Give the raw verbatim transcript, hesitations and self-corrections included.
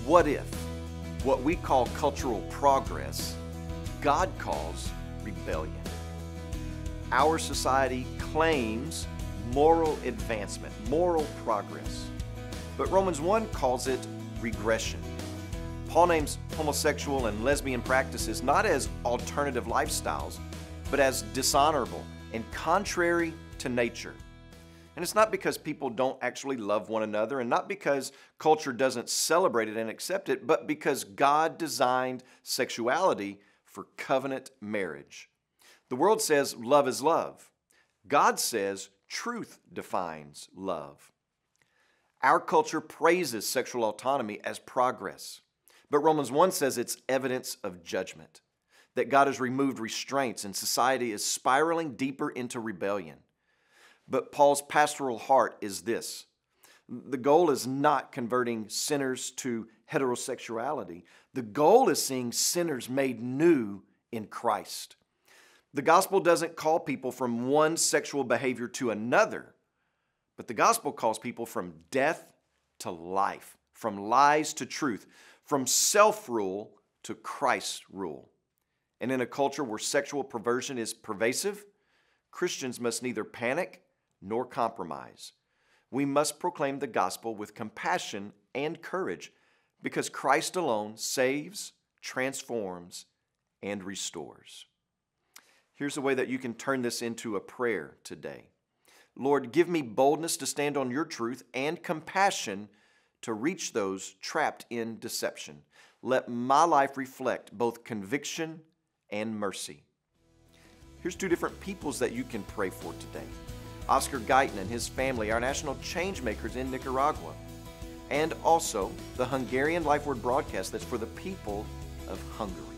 What if what we call cultural progress, God calls rebellion? Our society claims moral advancement, moral progress, but Romans one calls it regression. Paul names homosexual and lesbian practices not as alternative lifestyles, but as dishonorable and contrary to nature. And it's not because people don't actually love one another, and not because culture doesn't celebrate it and accept it, but because God designed sexuality for covenant marriage. The world says love is love. God says truth defines love. Our culture praises sexual autonomy as progress, but Romans one says it's evidence of judgment, that God has removed restraints and society is spiraling deeper into rebellion. But Paul's pastoral heart is this: the goal is not converting sinners to heterosexuality. The goal is seeing sinners made new in Christ. The gospel doesn't call people from one sexual behavior to another, but the gospel calls people from death to life, from lies to truth, from self-rule to Christ's rule. And in a culture where sexual perversion is pervasive, Christians must neither panic nor compromise. We must proclaim the gospel with compassion and courage, because Christ alone saves, transforms, and restores. Here's a way that you can turn this into a prayer today. Lord, give me boldness to stand on your truth and compassion to reach those trapped in deception. Let my life reflect both conviction and mercy. Here's two different peoples that you can pray for today. Oscar Guyton and his family are national change makers in Nicaragua. And also the Hungarian Life Word broadcast that's for the people of Hungary.